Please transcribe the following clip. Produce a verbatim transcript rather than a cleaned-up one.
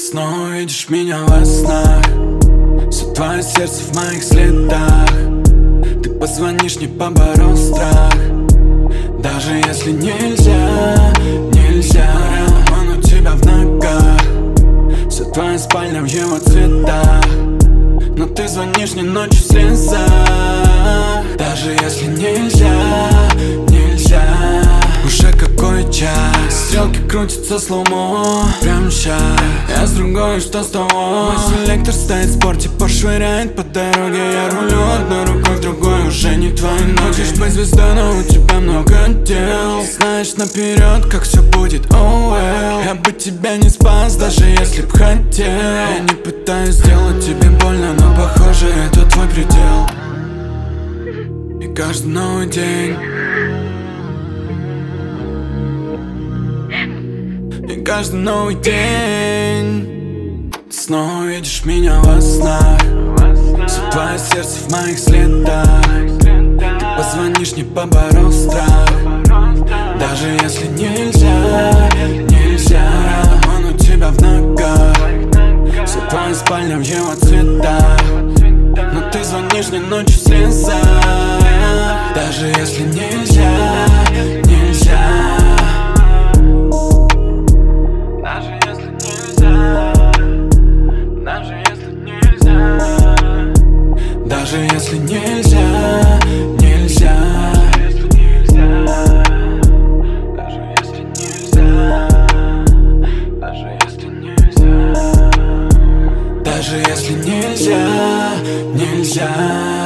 Снова видишь меня во снах, все твое сердце в моих следах. Ты позвонишь, не поборол страх. Даже если нельзя, нельзя. Он у тебя в ногах, вся твоя спальня в его цветах. Но ты звонишь мне ночью в слезах. Даже если нельзя, нельзя. Уже какой час, стрелки крутятся слоумо. Прямо щас, я с другой, что с того? Мой селектор стоит в спорте, пошвыряет по дороге. Я рулю одной рукой, в другой уже не твои ноги. Хочешь быть звездой, но у тебя много дел. Знаешь наперед, как все будет, oh well. Я бы тебя не спас, даже если б хотел. Я не пытаюсь сделать тебе больно, но похоже, это твой предел. И каждый новый день, и каждый новый день ты снова видишь меня во снах. Все твое сердце в моих следах. Ты позвонишь, не поборол страх. Даже если нельзя, нельзя. Он у тебя в ногах, вся твоя спальня в его цветах. Но ты звонишь мне ночью в слезах. Даже если нельзя, нельзя. Даже если нельзя, даже если нельзя. Даже если нельзя, нельзя. Даже если нельзя, даже если нельзя. Даже если нельзя, нельзя.